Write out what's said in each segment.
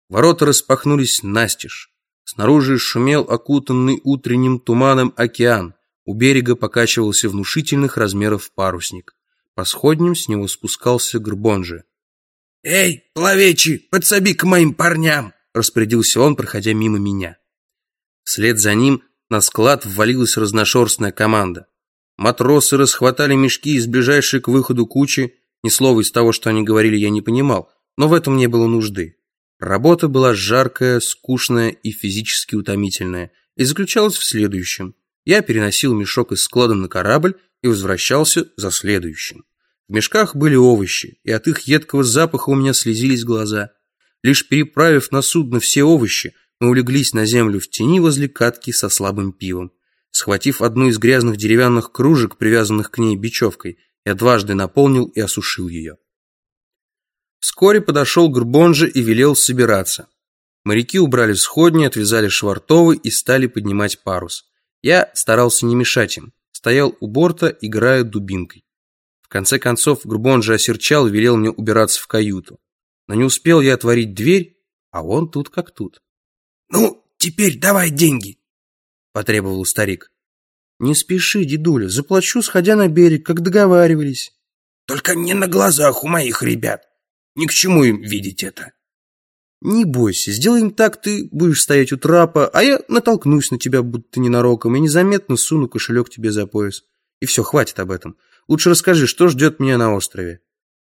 Ворота распахнулись настежь. Снаружи шумел окутанный утренним туманом океан. У берега покачивался внушительных размеров парусник. По сходням с него спускался Горбонжи. «Эй, пловечи, подсоби к моим парням!» распорядился он, проходя мимо меня. Вслед за ним на склад ввалилась разношерстная команда. Матросы расхватали мешки из ближайшей к выходу кучи. Ни слова из того, что они говорили, я не понимал, но в этом не было нужды. Работа была жаркая, скучная и физически утомительная, и заключалась в следующем. Я переносил мешок из склада на корабль и возвращался за следующим. В мешках были овощи, и от их едкого запаха у меня слезились глаза. Лишь переправив на судно все овощи, мы улеглись на землю в тени возле катки со слабым пивом. Схватив одну из грязных деревянных кружек, привязанных к ней бечевкой, я дважды наполнил и осушил ее. Вскоре подошел Горбонжи и велел собираться. Моряки убрали сходни, отвязали швартовы и стали поднимать парус. Я старался не мешать им, стоял у борта, играя дубинкой. В конце концов Горбонжи осерчал и велел мне убираться в каюту. Но не успел я отворить дверь, а он тут как тут. «Ну, теперь давай деньги», — потребовал старик. «Не спеши, дедуля, заплачу, сходя на берег, как договаривались». «Только не на глазах у моих ребят. Ни к чему им видеть это». «Не бойся, сделаем так, ты будешь стоять у трапа, а я натолкнусь на тебя, будто ненароком, и незаметно суну кошелек тебе за пояс. И все, хватит об этом. Лучше расскажи, что ждет меня на острове».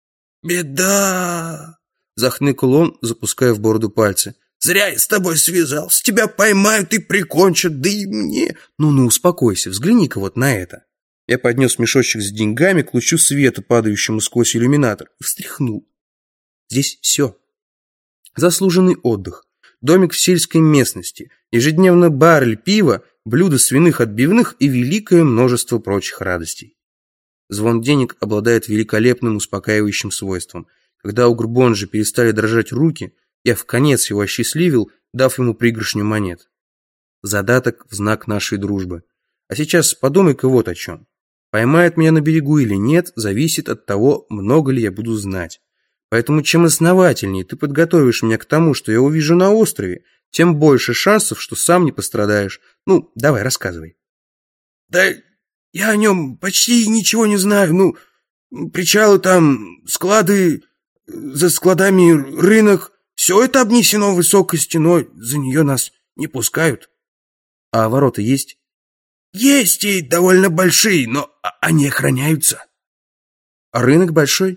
«Беда!» — захныкал он, запуская в бороду пальцы. «Зря я с тобой связался. Тебя поймают и прикончат, да и мне». Ну, успокойся, взгляни-ка вот на это». Я поднес мешочек с деньгами к лучу света, падающему сквозь иллюминатор, и встряхнул. Здесь все. Заслуженный отдых, домик в сельской местности, ежедневно баррель пива, блюдо свиных отбивных и великое множество прочих радостей. Звон денег обладает великолепным успокаивающим свойством. Когда у Горбонжи перестали дрожать руки, я вконец его осчастливил, дав ему пригоршню монет. Задаток в знак нашей дружбы. А сейчас подумай-ка вот о чем. Поймает меня на берегу или нет, зависит от того, много ли я буду знать. Поэтому чем основательнее ты подготовишь меня к тому, что я увижу на острове, тем больше шансов, что сам не пострадаешь. Ну, давай, рассказывай. Да я о нем почти ничего не знаю. Ну, причалы там, склады, за складами рынок. Все это обнесено высокой стеной, за нее нас не пускают. А ворота есть? Есть и довольно большие, но они охраняются. А рынок большой?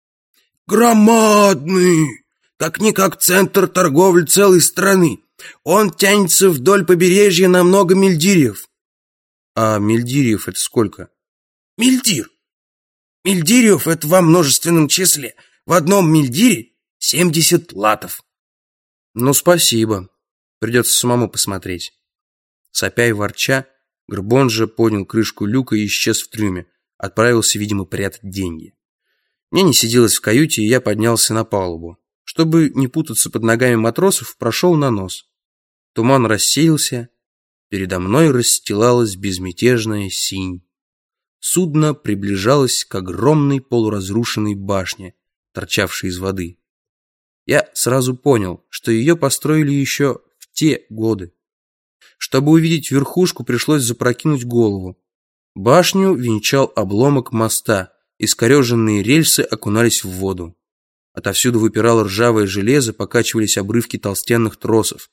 Громадный, как-никак центр торговли целой страны. Он тянется вдоль побережья на много мильдирьев. А мильдирьев это сколько? Мильдир. Мильдирьев это во множественном числе. В одном мильдире 70 латов. Ну, спасибо. Придется самому посмотреть. Сопя и ворча, Горбонжи поднял крышку люка и исчез в трюме. Отправился, видимо, прятать деньги. Мне не сиделось в каюте, и я поднялся на палубу. Чтобы не путаться под ногами матросов, прошел на нос. Туман рассеялся. Передо мной расстилалась безмятежная синь. Судно приближалось к огромной полуразрушенной башне, торчавшей из воды. Я сразу понял, что ее построили еще в те годы. Чтобы увидеть верхушку, пришлось запрокинуть голову. Башню венчал обломок моста, искореженные рельсы окунались в воду. Отовсюду выпирало ржавое железо, покачивались обрывки толстенных тросов.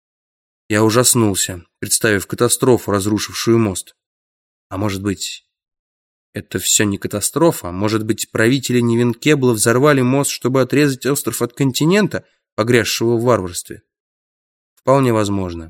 Я ужаснулся, представив катастрофу, разрушившую мост. А может быть, это все не катастрофа? Может быть, правители Невенкебла взорвали мост, чтобы отрезать остров от континента, погрязшего в варварстве? Вполне возможно.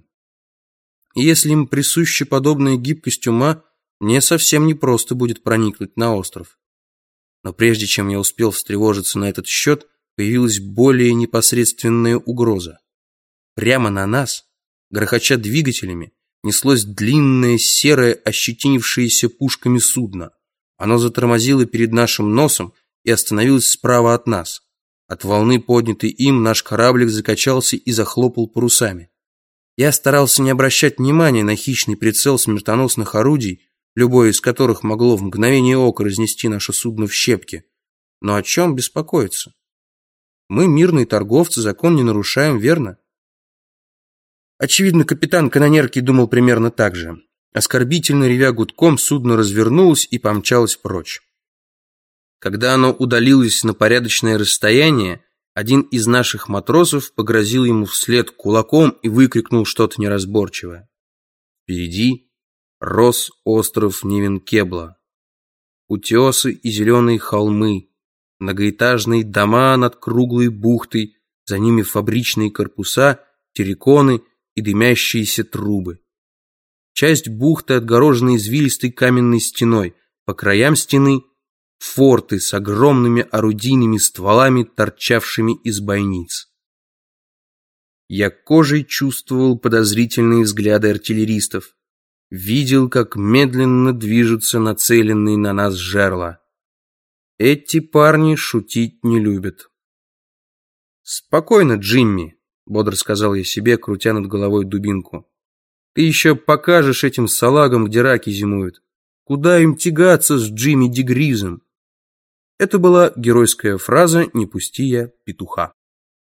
И если им присуща подобная гибкость ума, мне совсем непросто будет проникнуть на остров. Но прежде чем я успел встревожиться на этот счет, появилась более непосредственная угроза. Прямо на нас, грохоча двигателями, неслось длинное серое, ощетинившееся пушками судно. Оно затормозило перед нашим носом и остановилось справа от нас. От волны, поднятой им, наш кораблик закачался и захлопал парусами. Я старался не обращать внимания на хищный прицел смертоносных орудий, любое из которых могло в мгновение ока разнести наше судно в щепки. Но о чем беспокоиться? Мы, мирные торговцы, закон не нарушаем, верно? Очевидно, капитан канонерки думал примерно так же. Оскорбительно ревя гудком, судно развернулось и помчалось прочь. Когда оно удалилось на порядочное расстояние, один из наших матросов погрозил ему вслед кулаком и выкрикнул что-то неразборчивое. Впереди рос остров Невенкебла. Утесы и зеленые холмы, многоэтажные дома над круглой бухтой, за ними фабричные корпуса, терриконы и дымящиеся трубы. Часть бухты отгорожена извилистой каменной стеной, по краям стены форты с огромными орудийными стволами, торчавшими из бойниц. Я кожей чувствовал подозрительные взгляды артиллеристов, видел, как медленно движутся нацеленные на нас жерла. Эти парни шутить не любят. «Спокойно, Джимми», — бодро сказал я себе, крутя над головой дубинку. «Ты еще покажешь этим салагам, где раки зимуют. Куда им тягаться с Джимми Дегризом?» Это была геройская фраза «Не пусти я петуха».